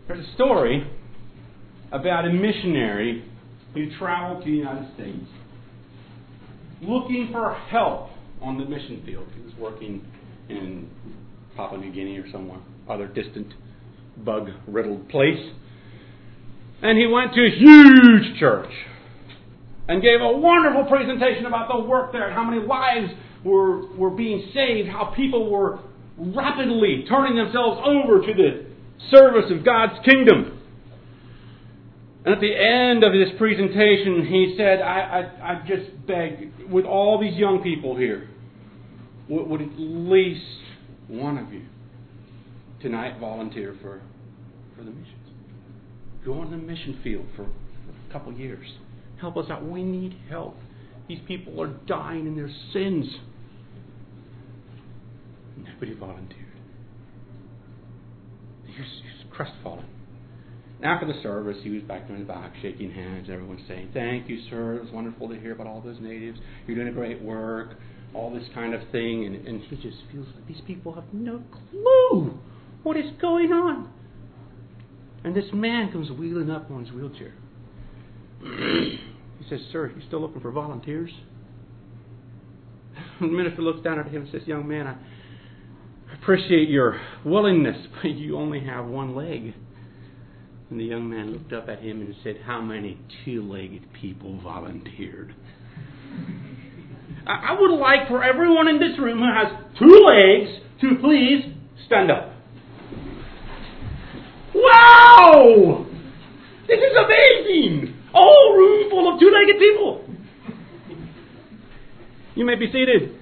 There's a story about a missionary who traveled to the United States looking for help on the mission field. He was working in Papua New Guinea or somewhere, other distant bug-riddled place. And he went to a huge church and gave a wonderful presentation about the work there and how many lives were being saved, how people were rapidly turning themselves over to the service of God's kingdom. And at the end of his presentation, he said, I just beg, with all these young people here, would at least one of you tonight volunteer for the missions? Go on the mission field for a couple years. Help us out. We need help. These people are dying in their sins. Nobody volunteered. He was crestfallen. And after the service, he was back there in the back, shaking hands. Everyone saying, "Thank you, sir. It was wonderful to hear about all those natives. You're doing a great work." All this kind of thing. And he just feels like these people have no clue what is going on. And this man comes wheeling up on his wheelchair. He says, "Sir, you still looking for volunteers?" And the minister looks down at him and says, "Young man, I appreciate your willingness, but you only have one leg." And the young man looked up at him and said, "How many two-legged people volunteered?" I would like for everyone in this room who has two legs to please stand up. Wow! This is amazing! A whole room full of two-legged people. You may be seated.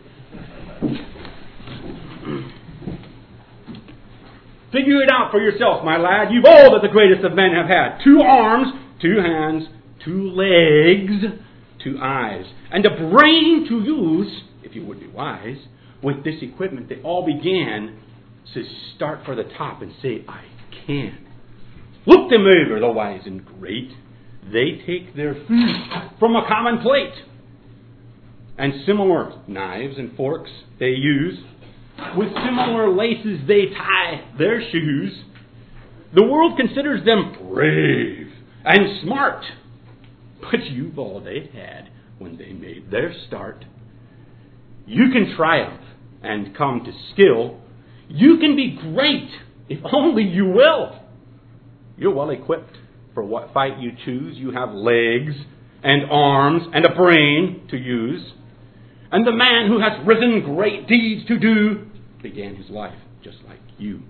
Figure it out for yourself, my lad. You've all that the greatest of men have had. 2 arms, 2 hands, 2 legs, 2 eyes, and a brain to use, if you would be wise. With this equipment, they all began to start for the top and say, "I can." Look them over, the wise and great. They take their food from a common plate. And similar knives and forks they use. With similar laces they tie their shoes. The world considers them brave and smart. But you've all they had when they made their start. You can triumph and come to skill. You can be great if only you will. You're well equipped for what fight you choose. You have legs and arms and a brain to use. And the man who has risen great deeds to do began his life just like you.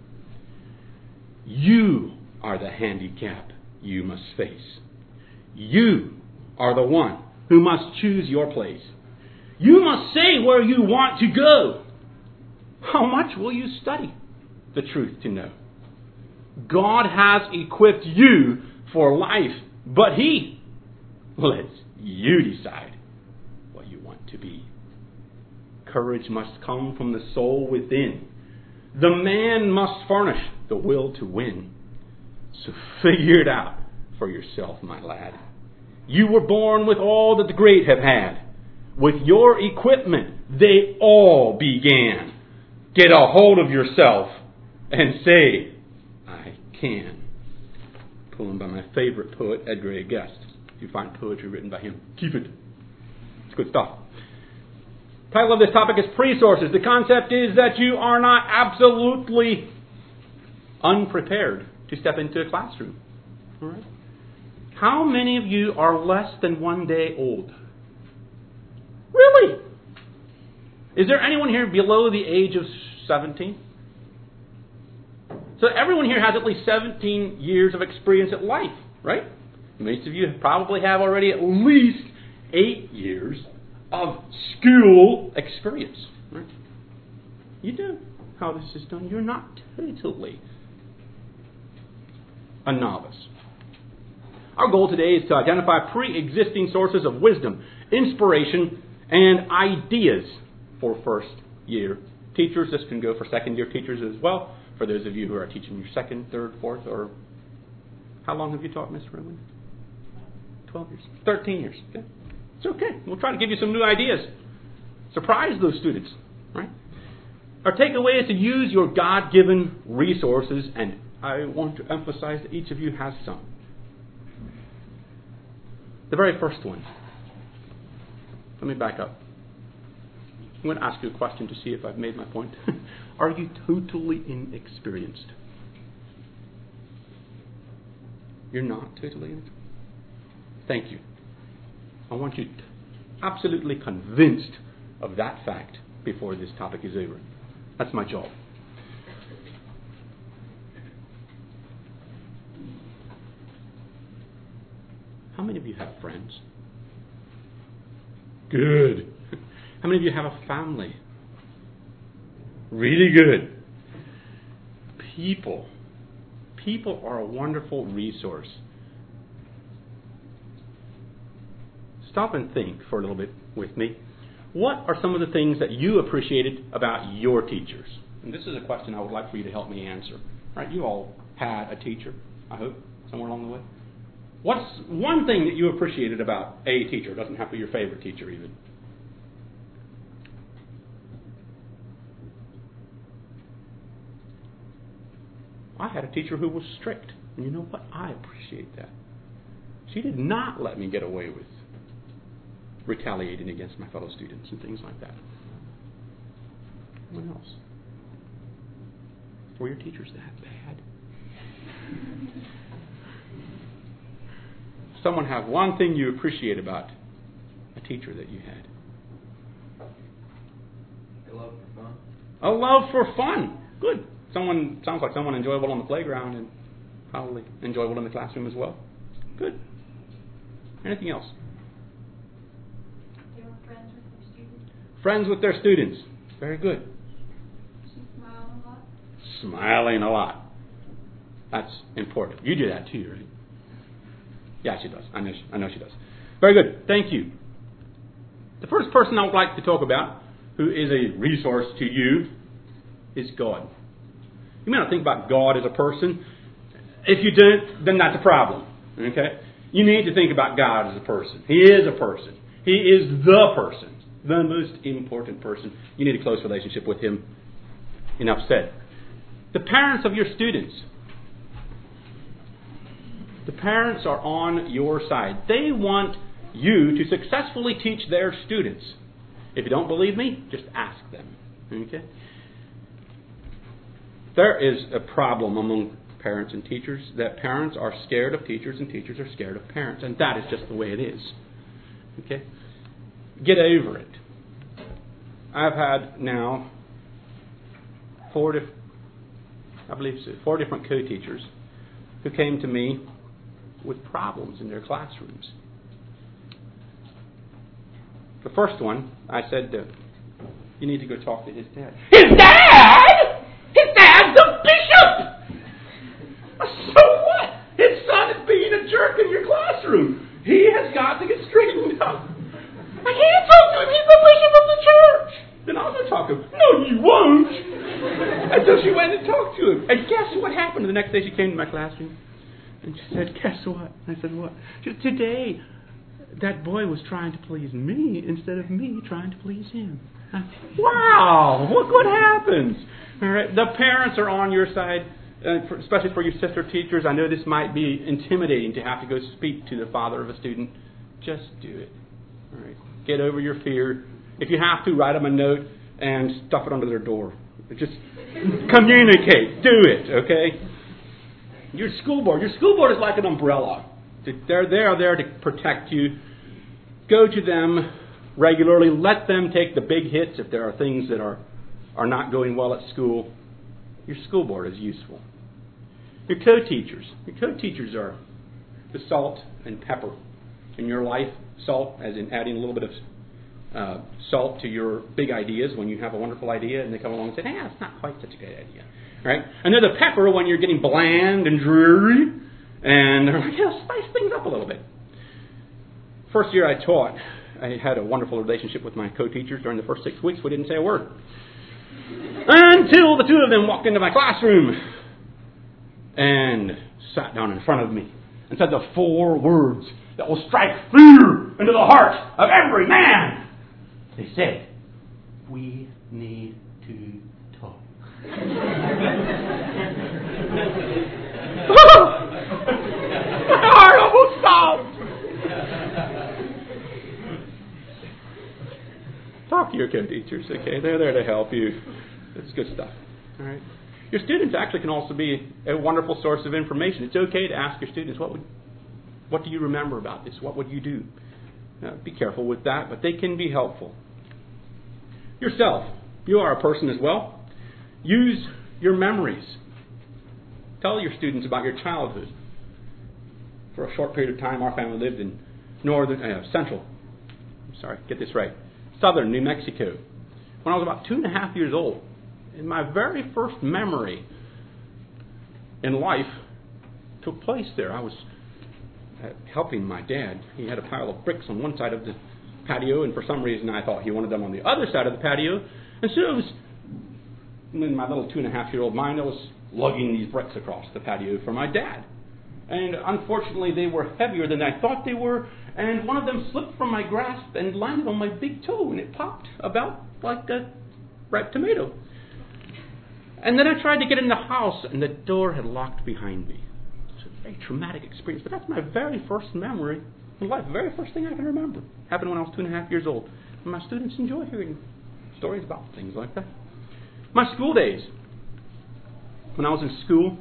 You are the handicap you must face. You are the one who must choose your place. You must say where you want to go. How much will you study the truth to know? God has equipped you for life, but He lets you decide what you want to be. Courage must come from the soul within. The man must furnish the will to win. So figure it out for yourself, my lad. You were born with all that the great have had. With your equipment, they all began. Get a hold of yourself and say, "I can." Pulling by my favorite poet, Edgar A. Guest. If you find poetry written by him, keep it. It's good stuff. The title of this topic is Pre-Sources. The concept is that you are not absolutely unprepared to step into a classroom. All right? How many of you are less than 1 day old? Really? Is there anyone here below the age of 17? So everyone here has at least 17 years of experience at life, right? Most of you probably have already at least 8 years of school experience, right? You know how this is done. You're not totally a novice. Our goal today is to identify pre-existing sources of wisdom, inspiration, and ideas for first-year teachers. This can go for second-year teachers as well. For those of you who are teaching your second, third, fourth, or how long have you taught, Mr. Rowan? 12 years. 13 years. Okay. It's okay. We'll try to give you some new ideas. Surprise those students, right? Our takeaway is to use your God-given resources and I want to emphasize that each of you has some. The very first one. Let me back up. I'm going to ask you a question to see if I've made my point. Are you totally inexperienced? You're not totally inexperienced? Thank you. I want you absolutely convinced of that fact before this topic is over. That's my job. How many of you have friends? Good. How many of you have a family? Really good. People are a wonderful resource. Stop and think for a little bit with me. What are some of the things that you appreciated about your teachers? And this is a question I would like for you to help me answer. Right? You all had a teacher, I hope, somewhere along the way. What's one thing that you appreciated about a teacher? It doesn't have to be your favorite teacher even. I had a teacher who was strict. And you know what? I appreciate that. She did not let me get away with retaliating against my fellow students and things like that. What else? Were your teachers that bad? Someone have one thing you appreciate about a teacher that you had. A love for fun. A love for fun. Good. Sounds like someone enjoyable on the playground and probably enjoyable in the classroom as well. Good. Anything else? They were friends with their students. Friends with their students. Very good. She smiled a lot. Smiling a lot. That's important. You do that too, right? Yeah, she does. I know she does. Very good. Thank you. The first person I would like to talk about who is a resource to you is God. You may not think about God as a person. If you don't, then that's a problem. Okay? You need to think about God as a person. He is a person. He is the person. The most important person. You need a close relationship with Him. Enough said. The parents of your students. The parents are on your side. They want you to successfully teach their students. If you don't believe me, just ask them. Okay? There is a problem among parents and teachers that parents are scared of teachers and teachers are scared of parents. And that is just the way it is. Okay? Get over it. I've had now 4 different co-teachers who came to me with problems in their classrooms. The first one, I said, you need to go talk to his dad. His dad? His dad's the bishop! So what? His son is being a jerk in your classroom. He has got to get straightened up. I can't talk to him. He's the bishop of the church. Then I'll go talk to him. No, you won't. And so she went and talked to him. And guess what happened? The next day she came to my classroom. And she said, guess what? I said, what? She said, today, that boy was trying to please me instead of me trying to please him. Wow! Look what happens. All right, the parents are on your side, especially for your sister teachers. I know this might be intimidating to have to go speak to the father of a student. Just do it. All right, get over your fear. If you have to, write them a note and stuff it under their door. Just communicate. Do it. Okay. Your school board is like an umbrella. They're there to protect you. Go to them regularly. Let them take the big hits if there are things that are not going well at school. Your school board is useful. Your co-teachers are the salt and pepper in your life. Salt, as in adding a little bit of salt to your big ideas when you have a wonderful idea and they come along and say, it's not quite such a good idea. Right? And they're the pepper when you're getting bland and dreary. And they're like, spice things up a little bit. First year I taught, I had a wonderful relationship with my co-teachers. During the first 6 weeks, we didn't say a word. Until the two of them walked into my classroom and sat down in front of me and said the 4 words that will strike fear into the heart of every man. They said, we need to talk. your co-teachers, okay? They're there to help you. That's good stuff, all right? Your students actually can also be a wonderful source of information. It's okay to ask your students, what do you remember about this? What would you do? Be careful with that, but they can be helpful. Yourself, you are a person as well. Use your memories. Tell your students about your childhood. For a short period of time, our family lived in southern New Mexico. When I was about 2.5 years old, and my very first memory in life took place there. I was helping my dad. He had a pile of bricks on one side of the patio, and for some reason I thought he wanted them on the other side of the patio. And so it was, in my little 2.5-year-old mind, I was lugging these bricks across the patio for my dad. And unfortunately, they were heavier than I thought they were, and one of them slipped from my grasp and landed on my big toe, and it popped about like a ripe tomato. And then I tried to get in the house, and the door had locked behind me. It's a very traumatic experience, but that's my very first memory in life, the very first thing I can remember. Happened when I was 2.5 years old. And my students enjoy hearing stories about things like that. My school days. When I was in school,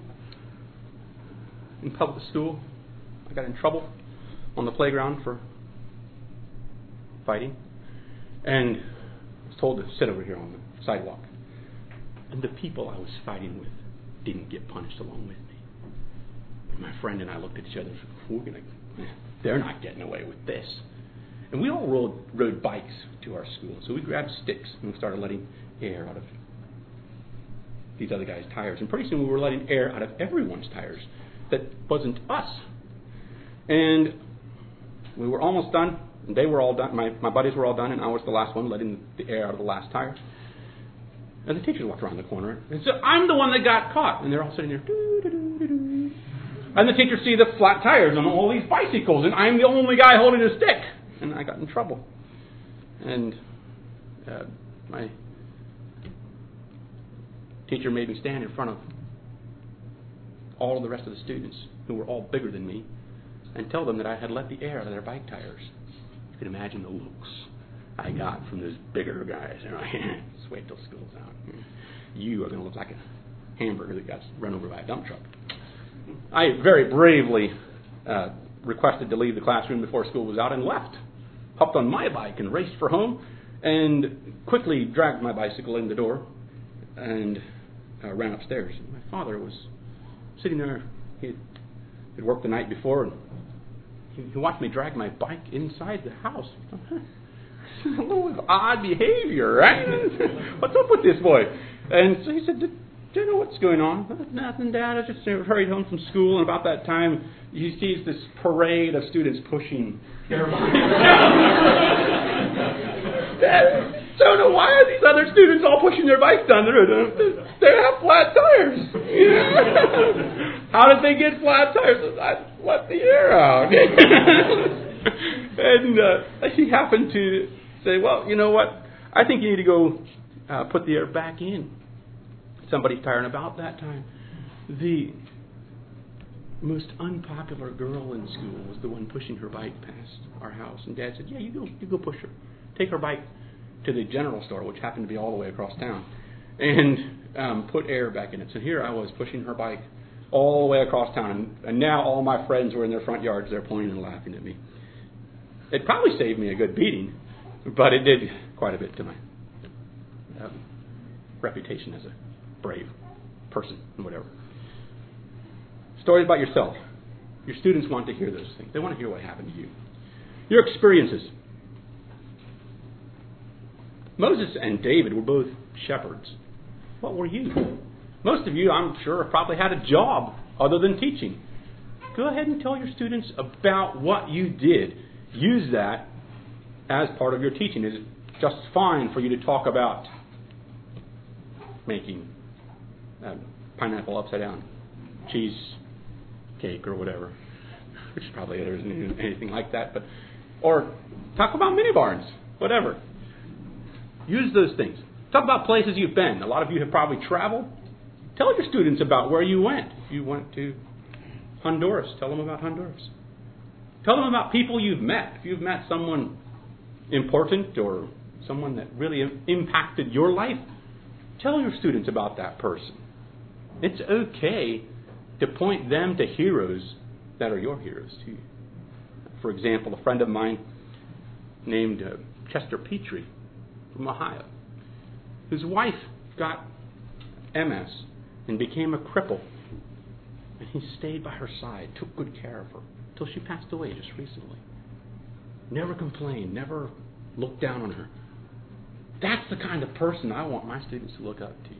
in public school, I got in trouble on the playground for fighting, and was told to sit over here on the sidewalk. And the people I was fighting with didn't get punished along with me. And my friend and I looked at each other and said, they're not getting away with this. And we all rode bikes to our school. So we grabbed sticks and we started letting air out of these other guys' tires. And pretty soon we were letting air out of everyone's tires that wasn't us. And we were almost done. And they were all done. My buddies were all done, and I was the last one letting the air out of the last tire. And the teacher walked around the corner and said, I'm the one that got caught. And they're all sitting there. Doo-doo-doo-doo-doo. And the teacher see the flat tires on all these bicycles, and I'm the only guy holding a stick. And I got in trouble. And my teacher made me stand in front of all of the rest of the students, who were all bigger than me, and tell them that I had let the air out of their bike tires. You can imagine the looks I got from those bigger guys. Just wait till school's out. You are going to look like a hamburger that got run over by a dump truck. I very bravely requested to leave the classroom before school was out and left. Hopped on my bike and raced for home, and quickly dragged my bicycle in the door and ran upstairs. My father was sitting there. He had worked the night before, and he watched me drag my bike inside the house. A little odd behavior, right? What's up with this boy? And so he said, do you know what's going on? Nothing, Dad. I just hurried home from school, and about that time, he sees this parade of students pushing their bikes. Dad, don't know why are these other students all pushing their bikes down the road? They have flat tires. How did they get flat tires? I let the air out. And he happened to say, well, you know what? I think you need to go put the air back in somebody's tire. And about that time, the most unpopular girl in school was the one pushing her bike past our house. And Dad said, yeah, you go push her. Take her bike to the general store, which happened to be all the way across town, and put air back in it. So here I was pushing her bike all the way across town, and now all my friends were in their front yards. They're pointing and laughing at me. It probably saved me a good beating, but it did quite a bit to my reputation as a brave person and whatever. Stories about yourself. Your students want to hear those things. They want to hear what happened to you. Your experiences. Moses and David were both shepherds. What were you? Most of you, I'm sure, probably had a job other than teaching. Go ahead and tell your students about what you did. Use that as part of your teaching. It's just fine for you to talk about making pineapple upside down cheese cake or whatever, which probably there isn't anything like that, but or talk about mini barns, whatever. Use those things. Talk about places you've been. A lot of you have probably traveled. Tell your students about where you went. If you went to Honduras, tell them about Honduras. Tell them about people you've met. If you've met someone important or someone that really impacted your life, tell your students about that person. It's okay to point them to heroes that are your heroes too. For example, a friend of mine named Chester Petrie from Ohio, whose wife got MS and became a cripple. And he stayed by her side, took good care of her, till she passed away just recently. Never complained, never looked down on her. That's the kind of person I want my students to look up to.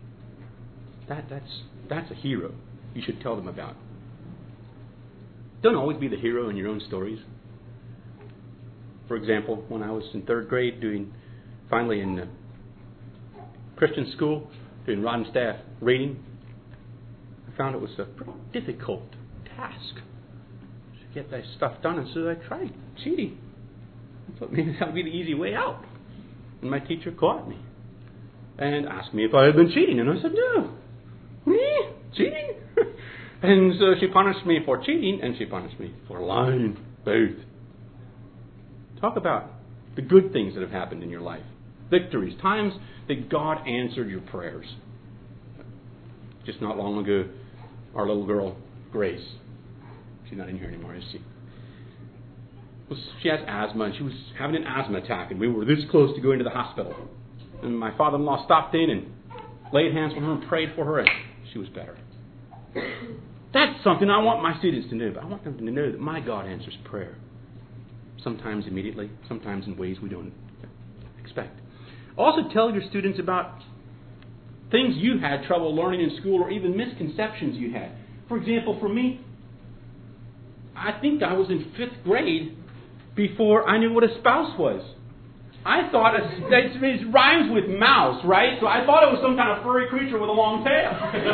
That's a hero you should tell them about. Don't always be the hero in your own stories. For example, when I was in 3rd grade, finally in Christian school, doing rod and staff reading, I found it was a pretty difficult task to get that stuff done, and so I tried cheating. I thought maybe that would be the easy way out. And my teacher caught me and asked me if I had been cheating, and I said, no. Me? Cheating? And so she punished me for cheating, and she punished me for lying. Both. Talk about the good things that have happened in your life. Victories, times that God answered your prayers. Just not long ago, our little girl, Grace, she's not in here anymore, is she? She has asthma, and she was having an asthma attack, and we were this close to going to the hospital. And my father-in-law stopped in and laid hands on her and prayed for her, and she was better. That's something I want my students to know. But I want them to know that my God answers prayer. Sometimes immediately, sometimes in ways we don't expect. Also tell your students about things you had trouble learning in school, or even misconceptions you had. For example, for me, I think I was in 5th grade before I knew what a spouse was. I thought it rhymes with mouse, right? So I thought it was some kind of furry creature with a long tail.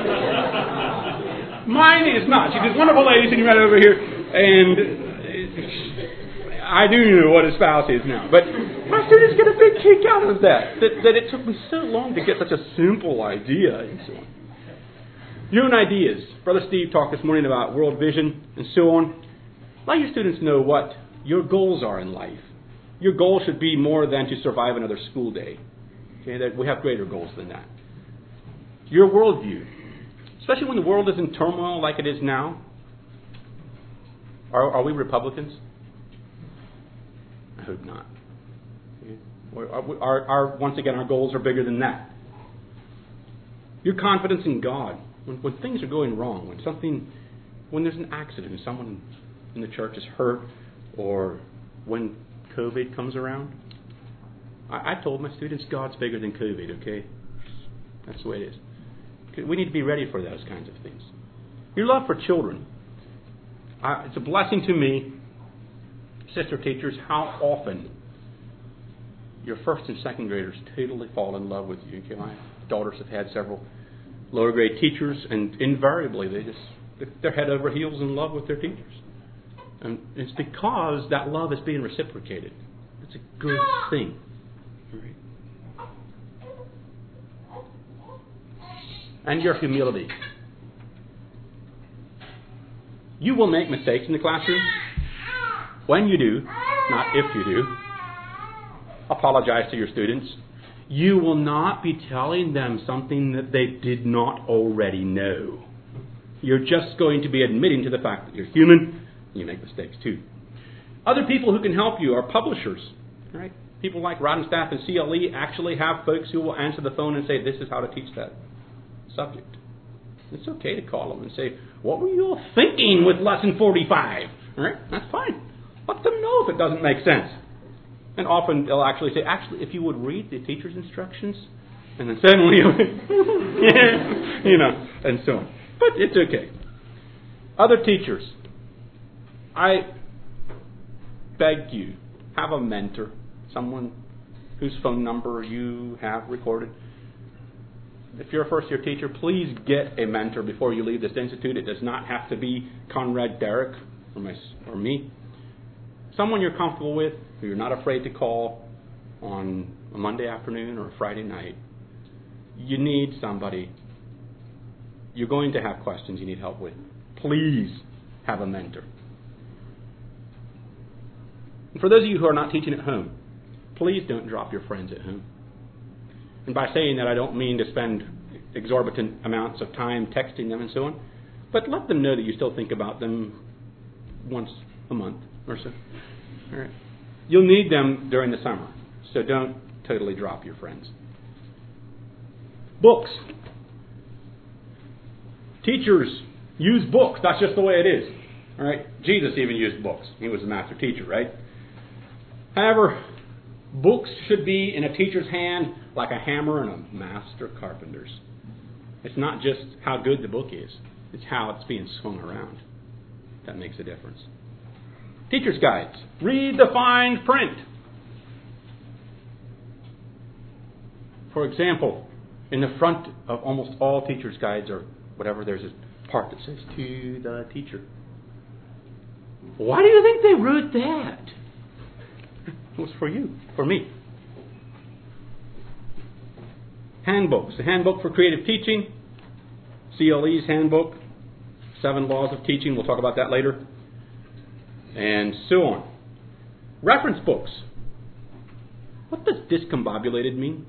Mine is not. She's this wonderful lady sitting right over here, and I do know what a spouse is now. But my students get a big kick out of that it took me so long to get such a simple idea and so on. Your own ideas. Brother Steve talked this morning about world vision and so on. Let your students know what your goals are in life. Your goal should be more than to survive another school day. Okay, that we have greater goals than that. Your worldview, especially when the world is in turmoil like it is now. Are we Republicans? I hope not. Okay. Once again, our goals are bigger than that. Your confidence in God. When things are going wrong, when there's an accident and someone in the church is hurt, or when COVID comes around, I told my students God's bigger than COVID, okay? That's the way it is. We need to be ready for those kinds of things. Your love for children. It's a blessing to me, sister teachers, how often your 1st and 2nd graders totally fall in love with you. Okay? My daughters have had several lower grade teachers, and invariably they're head over heels in love with their teachers. And it's because that love is being reciprocated. It's a good thing. Right? And your humility. You will make mistakes in the classroom. When you do, not if you do, apologize to your students. You will not be telling them something that they did not already know. You're just going to be admitting to the fact that you're human. You make mistakes too. Other people who can help you are publishers. Right? People like Rod and Staff and CLE actually have folks who will answer the phone and say, this is how to teach that subject. It's okay to call them and say, what were you all thinking with lesson 45? All right? That's fine. Let them know if it doesn't make sense. And often they'll actually say, if you would read the teacher's instructions, and then suddenly, and so on. But it's okay. Other teachers, I beg you, have a mentor, someone whose phone number you have recorded. If you're a first-year teacher, please get a mentor before you leave this institute. It does not have to be Conrad Derrick or me. Someone you're comfortable with, who you're not afraid to call on a Monday afternoon or a Friday night. You need somebody. You're going to have questions you need help with. Please have a mentor. And for those of you who are not teaching at home, please don't drop your friends at home. And by saying that, I don't mean to spend exorbitant amounts of time texting them and so on, but let them know that you still think about them once a month or so. All right. You'll need them during the summer, so don't totally drop your friends. Books. Teachers use books. That's just the way it is. All right. Jesus even used books. He was a master teacher, right? However, books should be in a teacher's hand like a hammer in a master carpenter's. It's not just how good the book is. It's how it's being swung around. That makes a difference. Teacher's guides. Read the fine print. For example, in the front of almost all teacher's guides or whatever, there's a part that says, to the teacher. Why do you think they wrote that? It was for you, for me. Handbooks. The Handbook for Creative Teaching. CLE's Handbook. 7 Laws of Teaching. We'll talk about that later. And so on. Reference books. What does discombobulated mean?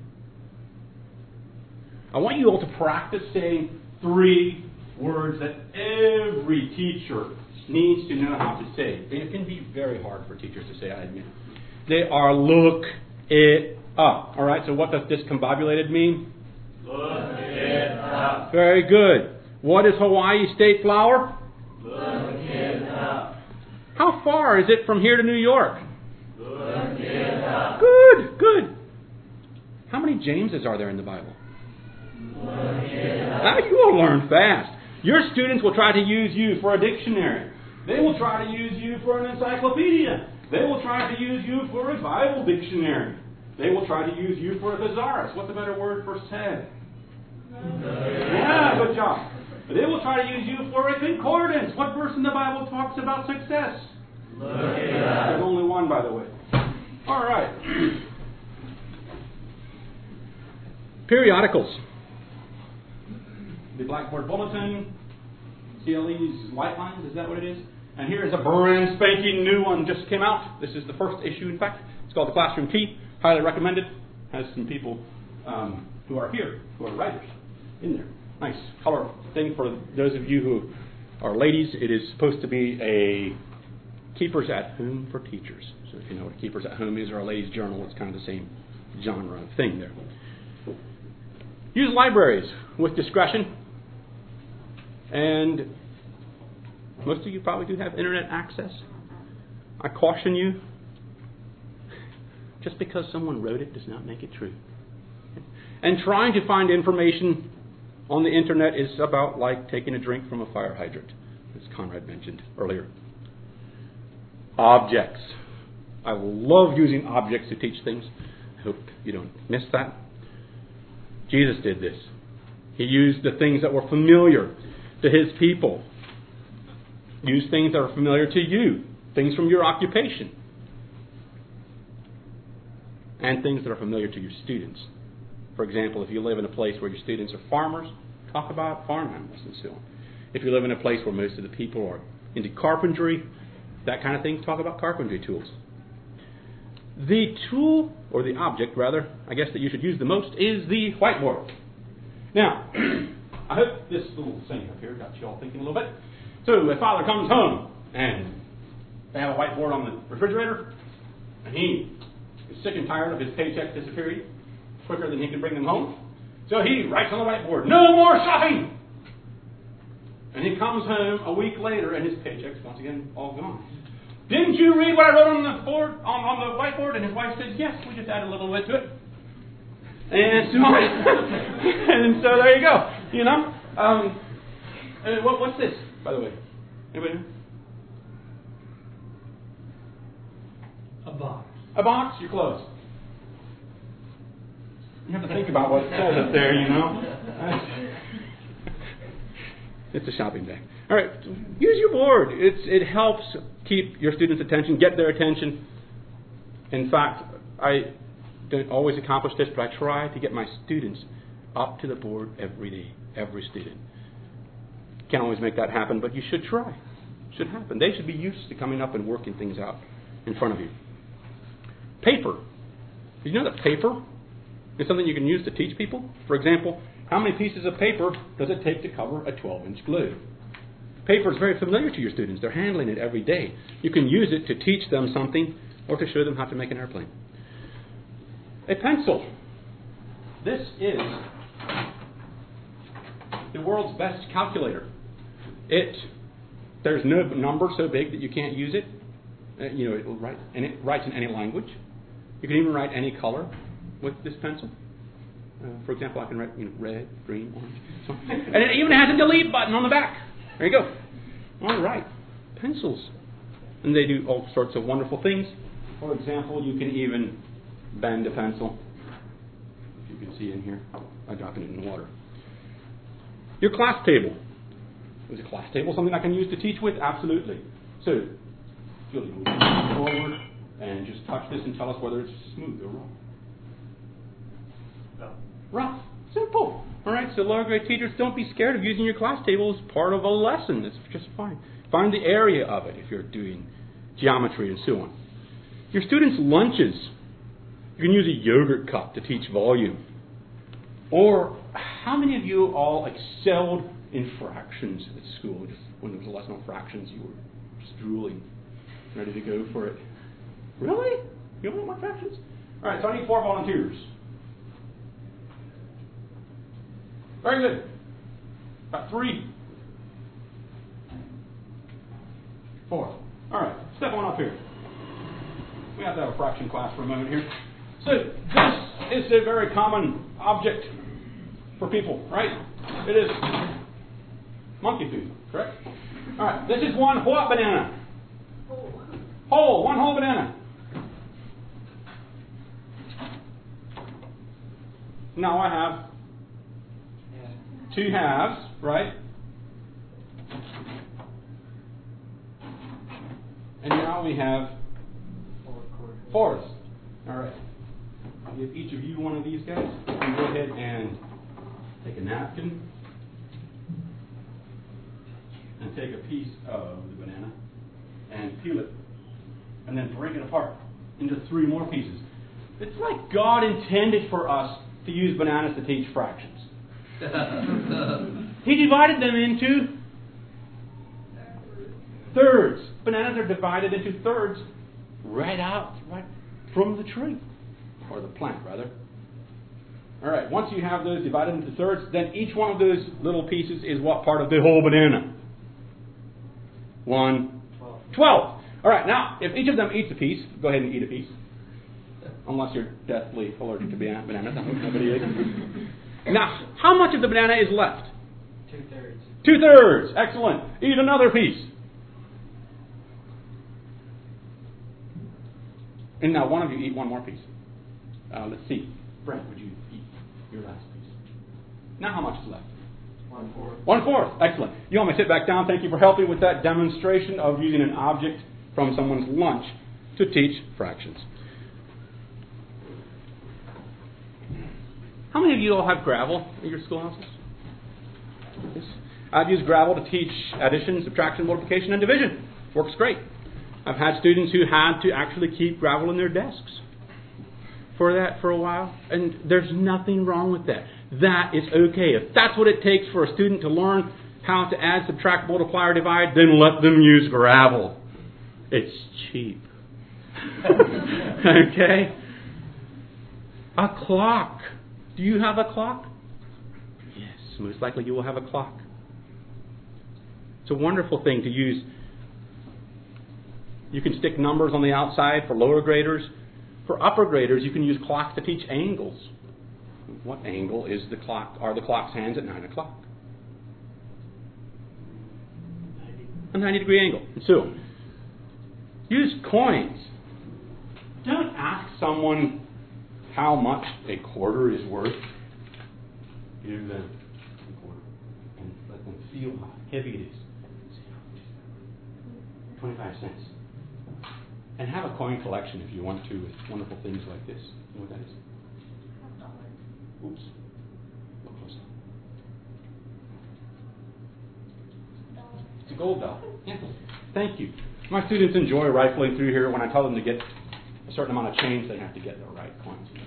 I want you all to practice saying 3 words that every teacher needs to know how to say. It can be very hard for teachers to say, I admit. They are look it up. All right, so what does discombobulated mean? Look it up. Very good. What is Hawaii state flower? Look it up. How far is it from here to New York? Look it up. Good, good. How many Jameses are there in the Bible? Look it up. Now you will learn fast. Your students will try to use you for a dictionary. They will try to use you for an encyclopedia. They will try to use you for a Bible dictionary. They will try to use you for a thesaurus. What's a better word for said? Yeah, good job. They will try to use you for a concordance. What verse in the Bible talks about success? Look it up. There's only one, by the way. All right. Periodicals. The Blackboard Bulletin, CLE's Lifelines, is that what it is? And here is a brand spanking new one, just came out. This is the first issue, in fact. It's called The Classroom Key. Highly recommended. Has some people who are here, who are writers, in there. Nice color thing for those of you who are ladies. It is supposed to be a Keepers at Home for teachers. So if you know what Keepers at Home is, or a ladies' journal, it's kind of the same genre of thing there. Use libraries with discretion. And most of you probably do have internet access. I caution you, just because someone wrote it does not make it true. And trying to find information on the internet is about like taking a drink from a fire hydrant, as Conrad mentioned earlier. Objects. I love using objects to teach things. I hope you don't miss that. Jesus did this. He used the things that were familiar to his people. Use things that are familiar to you. Things from your occupation. And things that are familiar to your students. For example, if you live in a place where your students are farmers, talk about farm animals and so on. If you live in a place where most of the people are into carpentry, that kind of thing, talk about carpentry tools. The tool, or the object rather, I guess that you should use the most is the whiteboard. Now, I hope this little thing up here got you all thinking a little bit. So, a father comes home and they have a whiteboard on the refrigerator, and he is sick and tired of his paycheck disappearing quicker than he can bring them home. So he writes on the whiteboard, "No more shopping!" And he comes home a week later and his paycheck's once again all gone. "Didn't you read what I wrote on the board, on the whiteboard?" And his wife says, "Yes, we just added a little bit to it." And so, and so there you go. You know, what's this, by the way? Anybody know? A box. A box. You're close. You have to think about what it says up there. You know. It's a shopping bag. All right, use your board. It helps keep your students' attention, get their attention. In fact, I don't always accomplish this, but I try to get my students up to the board every day, every student. Can't always make that happen, but you should try. It should happen. They should be used to coming up and working things out in front of you. Paper. Did you know that paper is something you can use to teach people? For example, how many pieces of paper does it take to cover a 12-inch globe? Paper is very familiar to your students. They're handling it every day. You can use it to teach them something or to show them how to make an airplane. A pencil. This is the world's best calculator. There's no number so big that you can't use it. It will write, and it writes in any language. You can even write any color with this pencil. For example, I can write red, green, orange. And it even has a delete button on the back. There you go. All right. Pencils. And they do all sorts of wonderful things. For example, you can even bend a pencil. If you can see in here, by dropping it in the water. Your class table. Is a class table something I can use to teach with? Absolutely. So, you'll move forward and just touch this and tell us whether it's smooth or rough. Rough. Simple. All right, so lower grade teachers, don't be scared of using your class table as part of a lesson. It's just fine. Find the area of it if you're doing geometry and so on. Your students' lunches. You can use a yogurt cup to teach volume. Or how many of you all excelled in fractions at school? Just when there was a lesson on fractions, you were just drooling, ready to go for it. Really? You don't want fractions? All right, so I need 4 volunteers. Very good. About 3. 4. All right, step on up here. We have to have a fraction class for a moment here. So this is a very common object for people, right? It is monkey food, correct? All right, this is one what banana? Whole, one whole banana. Now I have 2 halves, right? And now we have 4s. All right. I'll give each of you one of these guys. You can go ahead and take a napkin and take a piece of the banana and peel it and then break it apart into 3 more pieces. It's like God intended for us to use bananas to teach fractions. He divided them into thirds. Bananas are divided into thirds right from the tree. Or the plant, rather. All right, once you have those divided into thirds, then each one of those little pieces is what part of the whole banana? 1, 12. All right, now, if each of them eats a piece, go ahead and eat a piece. Unless you're deathly allergic to bananas. I hope nobody is. Now, how much of the banana is left? 2/3. 2/3. Excellent. Eat another piece. And now one of you eat one more piece. Let's see. Brent, would you eat your last piece? Now how much is left? 1/4. 1/4. Excellent. You all may sit back down. Thank you for helping with that demonstration of using an object from someone's lunch to teach fractions. How many of you all have gravel at your schoolhouses? Yes. I've used gravel to teach addition, subtraction, multiplication, and division. Works great. I've had students who had to actually keep gravel in their desks for that for a while, and there's nothing wrong with that. That is okay. If that's what it takes for a student to learn how to add, subtract, multiply, or divide, then let them use gravel. It's cheap. Okay? A clock. Do you have a clock? Yes, most likely you will have a clock. It's a wonderful thing to use. You can stick numbers on the outside for lower graders. For upper graders, you can use clocks to teach angles. What angle is the clock? Are the clock's hands at 9 o'clock? 90. A 90-degree angle. And so, use coins. Don't ask someone how much a quarter is worth. Give them a quarter and let them feel how heavy it is. 25 cents. And have a coin collection if you want to with wonderful things like this. You know what that is? Oops. Look closer. It's a gold dollar. Yeah. Thank you. My students enjoy rifling through here. When I tell them to get a certain amount of change, they have to get the right coins.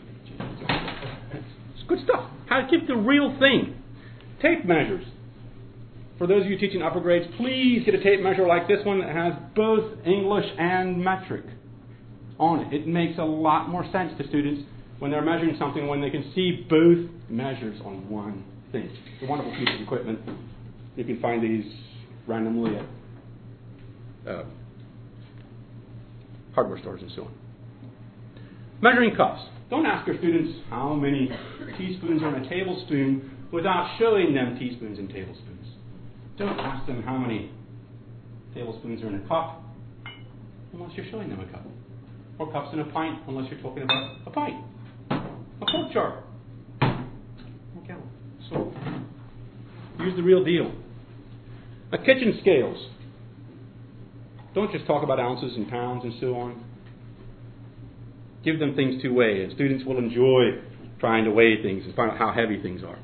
It's good stuff. How to keep the real thing. Tape measures. For those of you teaching upper grades, please get a tape measure like this one that has both English and metric on it. It makes a lot more sense to students when they're measuring something, when they can see both measures on one thing. It's a wonderful piece of equipment. You can find these randomly at hardware stores and so on. Measuring cups. Don't ask your students how many teaspoons are in a tablespoon without showing them teaspoons and tablespoons. Don't ask them how many tablespoons are in a cup unless you're showing them a cup. Or cups in a pint unless you're talking about a pint. A quart jar. Okay. So, use the real deal. Kitchen scales. Don't just talk about ounces and pounds and so on. Give them things to weigh, and students will enjoy trying to weigh things and find out how heavy things are.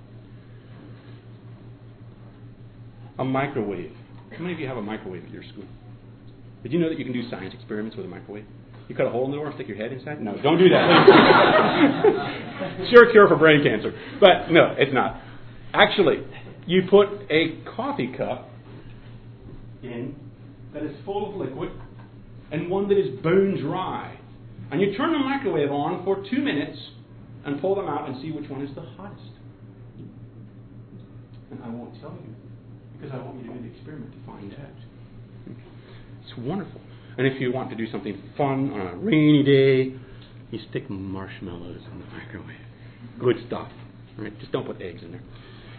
A microwave. How many of you have a microwave at your school? Did you know that you can do science experiments with a microwave? You cut a hole in the door and stick your head inside? No, don't do that. Sure cure for brain cancer. But no, it's not. Actually, you put a coffee cup in that is full of liquid and one that is bone dry. And you turn the microwave on for 2 minutes and pull them out and see which one is the hottest. And I won't tell you because I want you to do the experiment to find out. It's wonderful. And if you want to do something fun on a rainy day, you stick marshmallows in the microwave. Good stuff. Right? Just don't put eggs in there.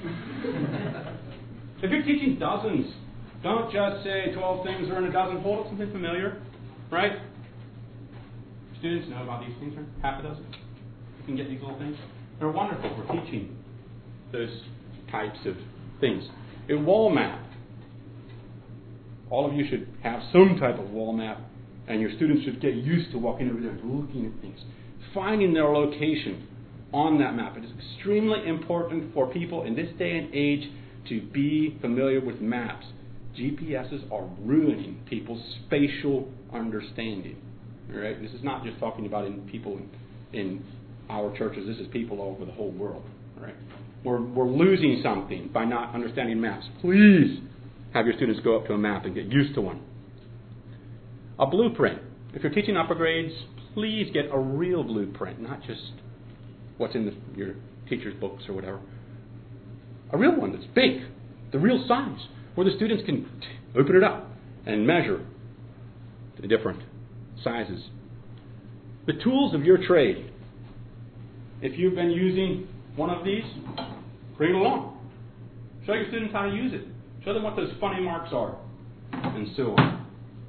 If you're teaching dozens, don't just say 12 things are in a dozen. Hold up something familiar. Right? Students know about these things, right? Half a dozen. You can get these little things. They're wonderful for teaching those types of things. A wall map. All of you should have some type of wall map, and your students should get used to walking over there and looking at things, finding their location on that map. It is extremely important for people in this day and age to be familiar with maps. GPSs are ruining people's spatial understanding. All right? This is not just talking about people in our churches. This is people all over the whole world. All right? We're losing something by not understanding maps. Please have your students go up to a map and get used to one. A blueprint. If you're teaching upper grades, please get a real blueprint, not just what's in your teacher's books or whatever. A real one that's big, the real size, where the students can open it up and measure the different sizes. The tools of your trade. If you've been using one of these, bring it along. Show your students how to use it. Show them what those funny marks are, and so on.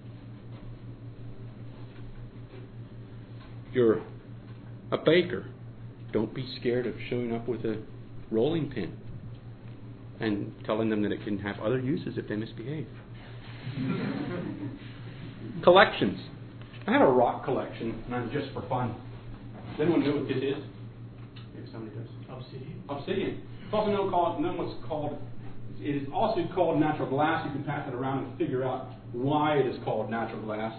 If you're a baker, don't be scared of showing up with a rolling pin and telling them that it can have other uses if they misbehave. Collections. I have a rock collection, and just for fun. Does anyone know what this is? Maybe somebody does. Obsidian. Obsidian. It's also known what's called. It is also called natural glass. You can pass it around and figure out why it is called natural glass.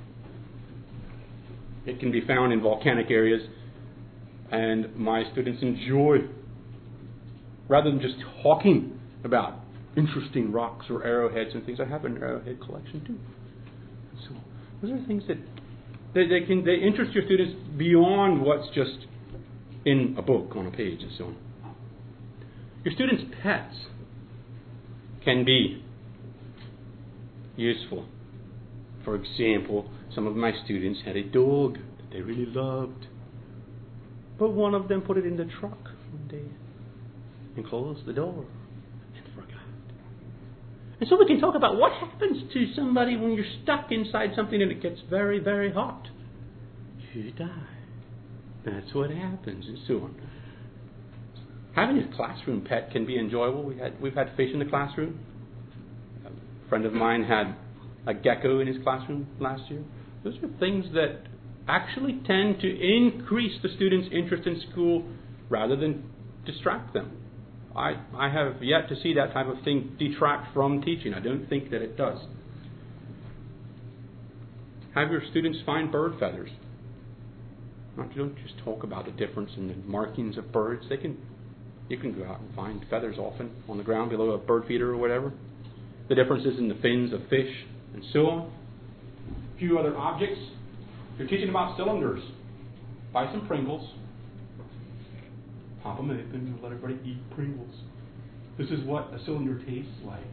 It can be found in volcanic areas, and my students enjoy, rather than just talking about interesting rocks or arrowheads and things. I have an arrowhead collection too. So those are things that they interest your students beyond what's just in a book on a page and so on. Your students' pets can be useful. For example, some of my students had a dog that they really loved, but one of them put it in the truck one day and closed the door and forgot. And so we can talk about what happens to somebody when you're stuck inside something and it gets very, very hot. You die. That's what happens, and so on. Having a classroom pet can be enjoyable. We've had fish in the classroom. A friend of mine had a gecko in his classroom last year. Those are things that actually tend to increase the students' interest in school rather than distract them. I have yet to see that type of thing detract from teaching. I don't think that it does. Have your students find bird feathers. Don't just talk about the difference in the markings of birds. You can go out and find feathers often on the ground below a bird feeder or whatever. The differences in the fins of fish and so on. A few other objects. If you're teaching about cylinders, buy some Pringles. Pop them open and let everybody eat Pringles. This is what a cylinder tastes like.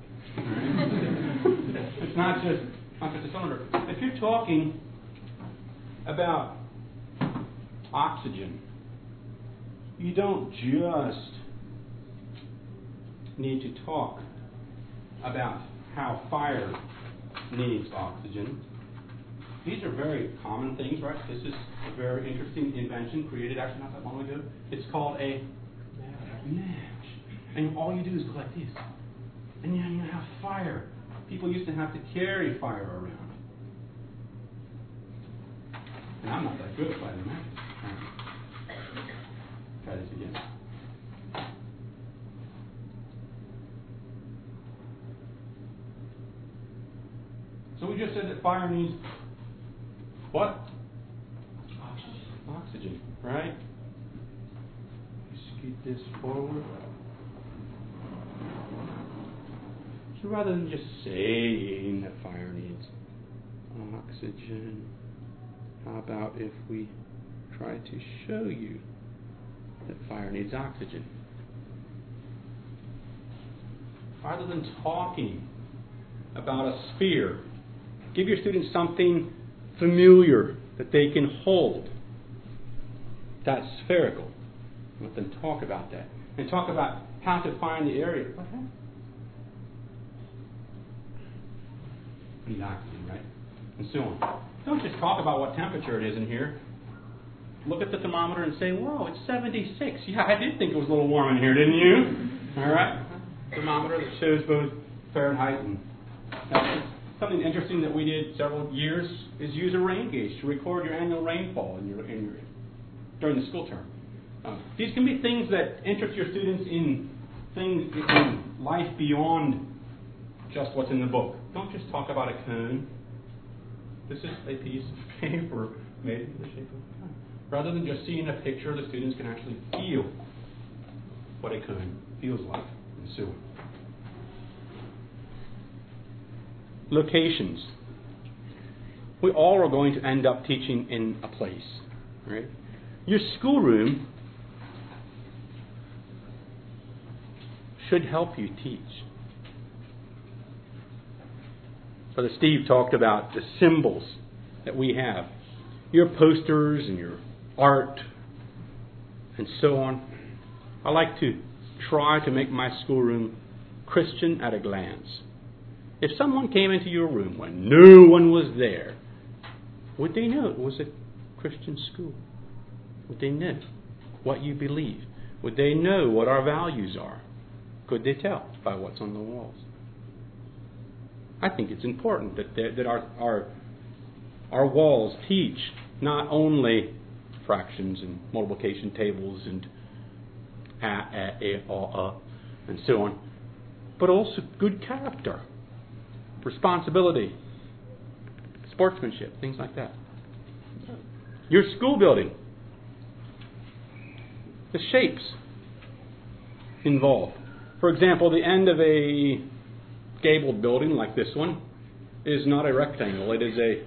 It's not just a cylinder. If you're talking about oxygen, you don't just need to talk about how fire needs oxygen. These are very common things, right? This is a very interesting invention created actually not that long ago. It's called a match. And all you do is go like this. And you have fire. People used to have to carry fire around. And I'm not that good at lighting matches. Try this again. So we just said that fire needs what? Oxygen, right? Scoot this forward. So rather than just saying that fire needs oxygen, how about if we try to show you that fire needs oxygen? Rather than talking about a sphere, give your students something familiar that they can hold. That's spherical. Let them talk about that. And talk about how to find the area. What happened? Need oxygen, right? And so on. Don't just talk about what temperature it is in here. Look at the thermometer and say, whoa, it's 76. Yeah, I did think it was a little warm in here, didn't you? All right? Thermometer that shows both Fahrenheit and Celsius. Something interesting that we did several years is use a rain gauge to record your annual rainfall during the school term. These can be things that interest your students in things in life beyond just what's in the book. Don't just talk about a cone. This is a piece of paper made in the shape of a cone. Rather than just seeing a picture, the students can actually feel what a cone feels like and so on. Locations. We all are going to end up teaching in a place, right? Your schoolroom should help you teach. Brother Steve talked about the symbols that we have. Your posters and your art and so on. I like to try to make my schoolroom Christian at a glance. If someone came into your room when no one was there, would they know it was a Christian school? Would they know what you believe? Would they know what our values are? Could they tell by what's on the walls? I think it's important that our walls teach not only fractions and multiplication tables and and so on, but also good character, responsibility, sportsmanship, things like that. Your school building, the shapes involved. For example, the end of a gabled building like this one is not a rectangle. It is a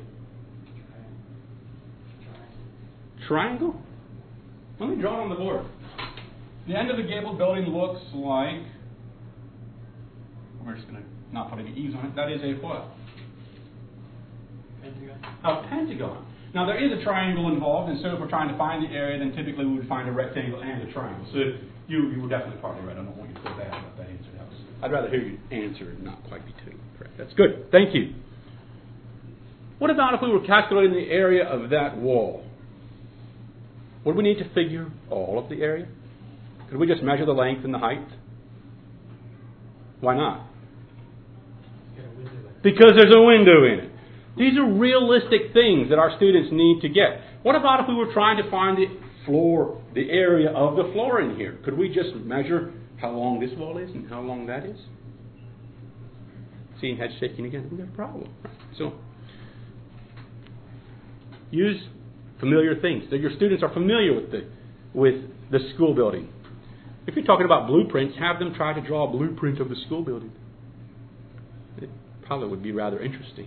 triangle. Let me draw it on the board. The end of the gabled building looks like, we're just going to not put any eaves on it. That is a what? Pentagon. A pentagon. Now there is a triangle involved, and so if we're trying to find the area, then typically we would find a rectangle and a triangle. So you were definitely partly right. I don't want you to feel bad about that answer. I'd rather hear you answer and not quite be totally correct. That's good. Thank you. What about if we were calculating the area of that wall? Would we need to figure all of the area? Could we just measure the length and the height? Why not? Because there's a window in it. These are realistic things that our students need to get. What about if we were trying to find the floor, the area of the floor in here? Could we just measure how long this wall is and how long that is? Seeing head shaking again. We've got a problem. So, use familiar things. That your students are familiar with the school building. If you're talking about blueprints, have them try to draw a blueprint of the school building. It probably would be rather interesting.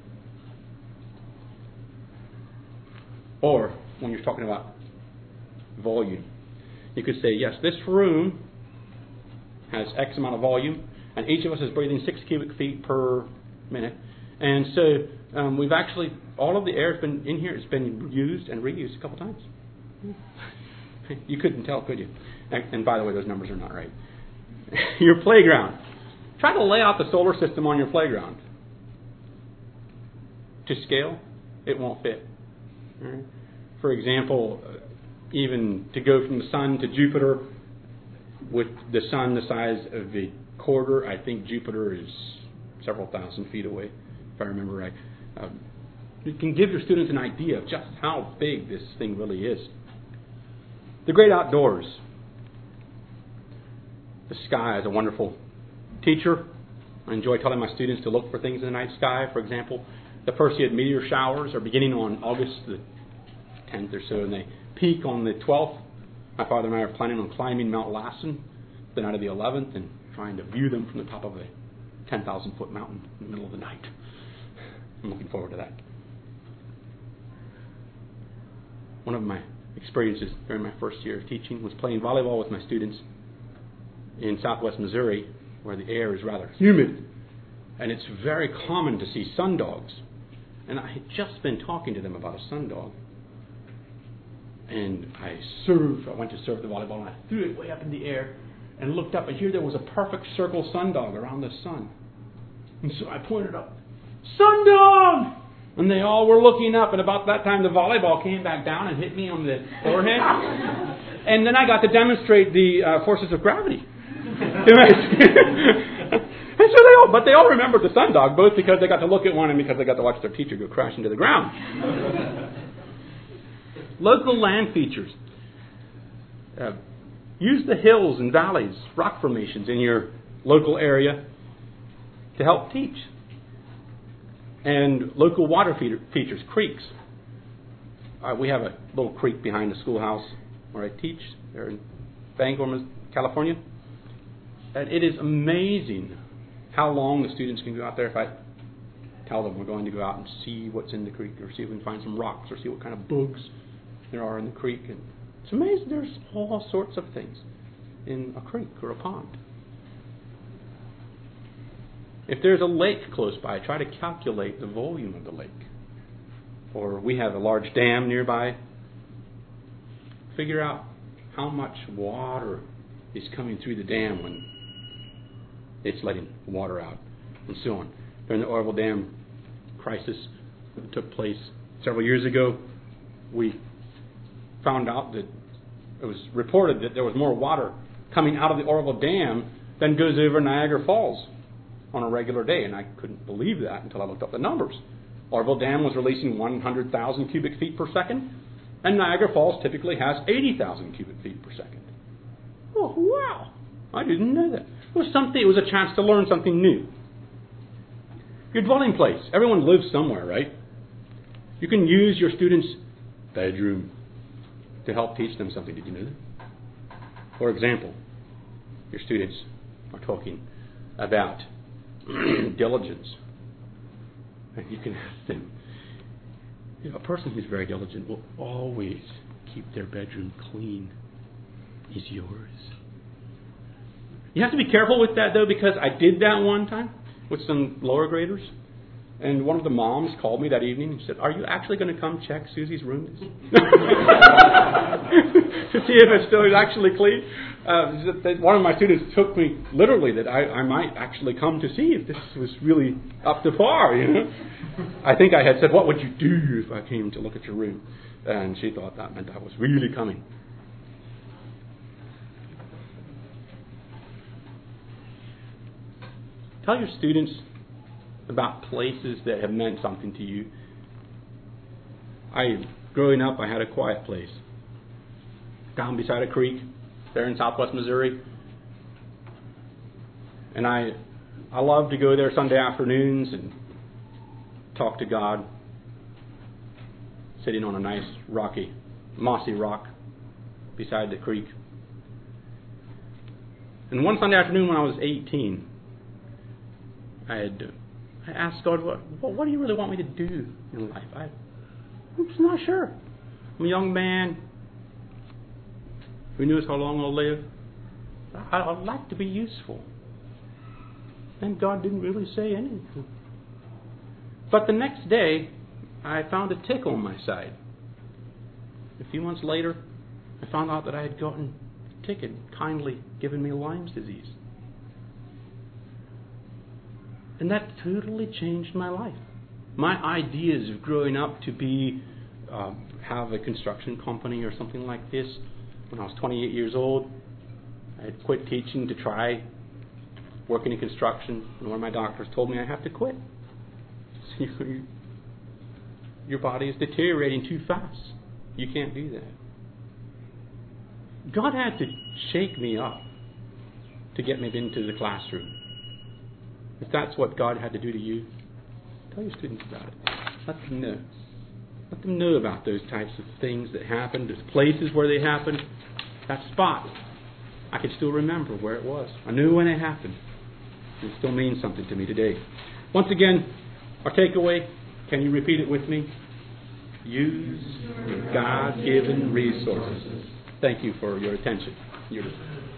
Or, when you're talking about volume, you could say, yes, this room has X amount of volume, and each of us is breathing 6 cubic feet per minute. And so we've actually, all of the air has been in here, it's been used and reused a couple times. You couldn't tell, could you? And by the way, those numbers are not right. Your playground. Try to lay out the solar system on your playground. To scale, it won't fit. Right? For example, even to go from the sun to Jupiter, with the sun the size of a quarter, I think Jupiter is several thousand feet away, if I remember right. You can give your students an idea of just how big this thing really is. The great outdoors. The sky is a wonderful teacher. I enjoy telling my students to look for things in the night sky. For example, the Perseid meteor showers are beginning on August the 10th or so, and they peak on the 12th. My father and I are planning on climbing Mount Lassen the night of the 11th and trying to view them from the top of a 10,000-foot mountain in the middle of the night. I'm looking forward to that. One of my experiences during my first year of teaching was playing volleyball with my students in southwest Missouri, where the air is rather humid, and it's very common to see sundogs. And I had just been talking to them about a sundog, and I went to serve the volleyball, and I threw it way up in the air and looked up, and here there was a perfect circle sundog around the sun. And so I pointed up, "Sundog!" And they all were looking up, and about that time the volleyball came back down and hit me on the forehead. And then I got to demonstrate the forces of gravity. And so they all remembered the sundog, both because they got to look at one and because they got to watch their teacher go crash into the ground. Local land features. Use the hills and valleys, rock formations in your local area to help teach. And local water features, creeks. We have a little creek behind the schoolhouse where I teach. There in Bangor, California. And it is amazing how long the students can go out there. If I tell them we're going to go out and see what's in the creek, or see if we can find some rocks, or see what kind of bugs there are in the creek. And it's amazing. There's all sorts of things in a creek or a pond. If there's a lake close by, try to calculate the volume of the lake. Or we have a large dam nearby. Figure out how much water is coming through the dam when it's letting water out, and so on. During the Oroville Dam crisis that took place several years ago, we found out that it was reported that there was more water coming out of the Oroville Dam than goes over Niagara Falls on a regular day, and I couldn't believe that until I looked up the numbers. Oroville Dam was releasing 100,000 cubic feet per second, and Niagara Falls typically has 80,000 cubic feet per second. Oh, wow! I didn't know that. It was a chance to learn something new. Your dwelling place. Everyone lives somewhere, right? You can use your students' bedroom to help teach them something. Did you know that? For example, your students are talking about diligence. And you can ask them, a person who's very diligent will always keep their bedroom clean. Is yours? You have to be careful with that, though, because I did that one time with some lower graders. And one of the moms called me that evening and said, "Are you actually going to come check Susie's room to see if it still is actually clean?" One of my students took me literally that I might actually come to see if this was really up to par, you know. I think I had said, "What would you do if I came to look at your room?" And she thought that meant I was really coming. Tell your students about places that have meant something to you. Growing up, I had a quiet place down beside a creek there in southwest Missouri. And I love to go there Sunday afternoons and talk to God. sitting on a nice rocky, mossy rock beside the creek. And one Sunday afternoon when I was 18, I asked God, what do you really want me to do in life? I'm just not sure. I'm a young man. Who knows how long I'll live? I'd like to be useful. And God didn't really say anything. But the next day, I found a tick on my side. A few months later, I found out that I had gotten a tick and kindly given me Lyme's disease. And that totally changed my life. My ideas of growing up to be, have a construction company or something like this, when I was 28 years old, I had quit teaching to try working in construction, and one of my doctors told me I have to quit. Your body is deteriorating too fast. You can't do that. God had to shake me up to get me into the classroom. If that's what God had to do to you, tell your students about it. Let them know. Let them know about those types of things that happened. There's places where they happened. That spot, I can still remember where it was. I knew when it happened. It still means something to me today. Once again, our takeaway, can you repeat it with me? Use your God-given resources. Thank you for your attention.